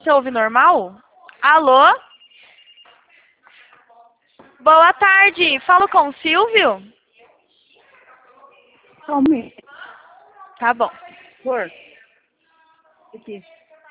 Você ouve normal? Alô? Boa tarde. Falo com o Silvio? Somente. Tá bom. Por. Aqui.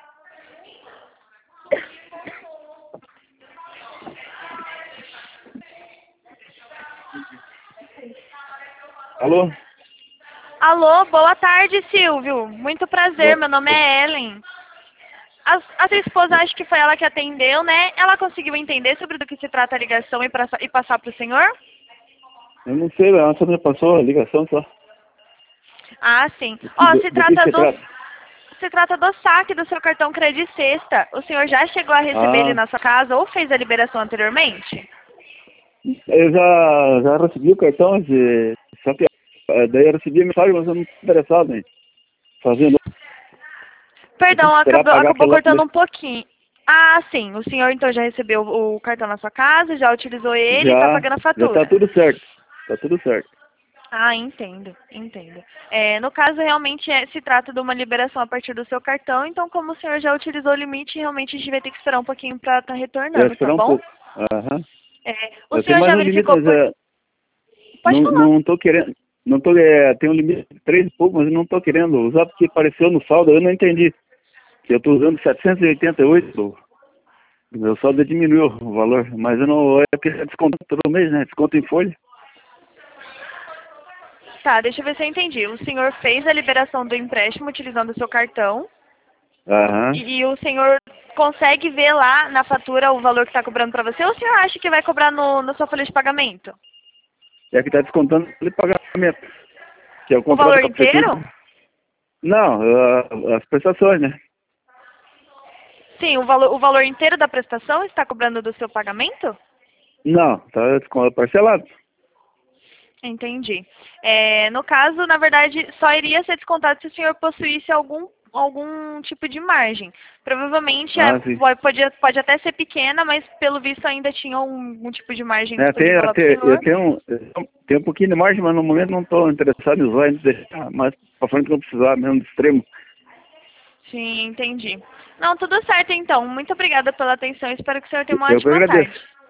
Alô? Alô, boa tarde, Silvio. Muito prazer, meu nome é Ellen. A sua esposa, acho que foi ela que atendeu, né? Ela conseguiu entender sobre do que se trata a ligação e passar para o senhor? Eu não sei, ela só me passou a ligação só. Ah, sim. Ó, Do que se trata? se trata do saque do seu cartão Credit Sexta. O senhor já chegou a receber ele Ah, na sua casa ou fez a liberação anteriormente? eu já recebi o cartão, só que daí eu recebi a mensagem, mas eu não estou interessado em fazer. Eu tenho Perdão, que esperar pagar acabou aquela... cortando um pouquinho. Ah, sim. O senhor então já recebeu o cartão na sua casa, já utilizou ele e está pagando a Já tá fatura. tudo certo. Tá tudo certo. Ah, entendo, entendo. No caso, realmente se trata de uma liberação a partir do seu cartão, então como o senhor já utilizou o limite, realmente a gente vai ter que esperar um pouquinho para estar É, retornando, tá esperar um bom? pouco. Aham. O Tem senhor mais já um limite, verificou mas por... Pode falar. não tô querendo. Não tô, tem um limite de 3 e pouco, mas eu não tô querendo usar porque apareceu no saldo, eu não entendi. Que eu tô usando 788. O meu saldo diminuiu o valor, mas eu não. É porque é desconto todo mês, né? Desconto em folha. Tá, deixa eu ver se eu entendi. O senhor fez a liberação do empréstimo utilizando o seu cartão Aham. e o senhor consegue ver lá na fatura o valor que está cobrando para você ou o senhor acha que vai cobrar na sua folha de pagamento? É que tá descontando o pagamento, que é o O contrato valor com a prefeitura. inteiro? Não, as prestações, né? Sim, o valor inteiro da prestação está cobrando do seu pagamento? Não, tá parcelado. Entendi. No caso, na verdade, só iria ser descontado se o senhor possuísse algum tipo de margem. Provavelmente Ah, sim. pode até ser pequena, mas pelo visto ainda tinha um tipo de margem É, disponível lá para o eu senhor. tenho um pouquinho de margem, mas no momento não estou interessado em usar, ainda deixar mais para frente que eu precisar, mesmo de extremo. Sim, entendi. Não, tudo certo então. Muito obrigada pela atenção. Espero que o senhor tenha uma Eu que ótima agradeço. tarde.